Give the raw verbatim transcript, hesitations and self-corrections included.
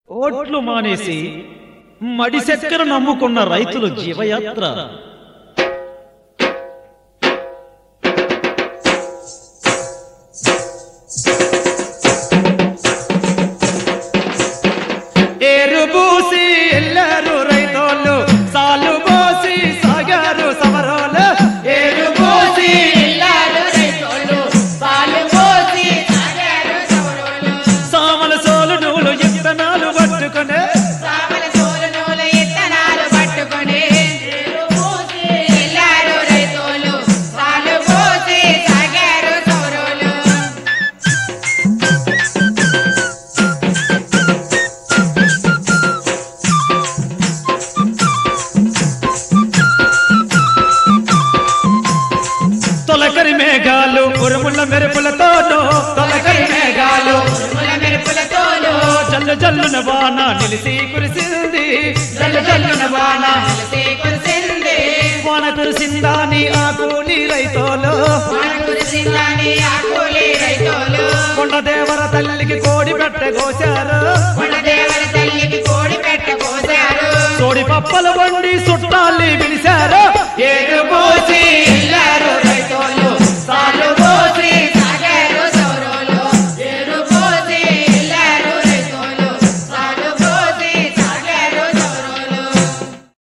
ఓట్లు మానేసి మడి చక్కెర నమ్ముకున్న రైతులు జీవయాత్ర ఏరుబూసి ఎల్లారు రైతోళ్ళు సాలు పోసి సాగారు సమరోలు ఏరుబూసి ఎల్లారు రైతోళ్ళు సాలు పోసి సాగారు సమరోలు సామల సోలు నూలు ఇత్తనాలు పట్టుకునే సామల సోలు నూలు ఇత్తనాలు పట్టుకుని ఏరుబూసి ఎల్లారు రైతోళ్ళు సాలు పోసి సాగారు సమరోలు తొలకరి మేఘాలు ఉరుముల మెరుపులతోనూ తొలకరి మేఘాలు ఉరుముల మెరుపులతోనూ జల్లు జల్లున వాన నిలిసి కురిసింది జల్లు జల్లున వాన కలిసి కురిసింది వాన కురిసిందాని ఆ కూలి రైతోలు వాన కురిసిందని ఆ కూలి రైతోలు కొండదేవర తల్లికి కోడి పెట్ట కోశారు కొండదేవర తల్లికి కోడి పెట్ట కోసారు తోడి పప్పలు వండి చుట్టాలి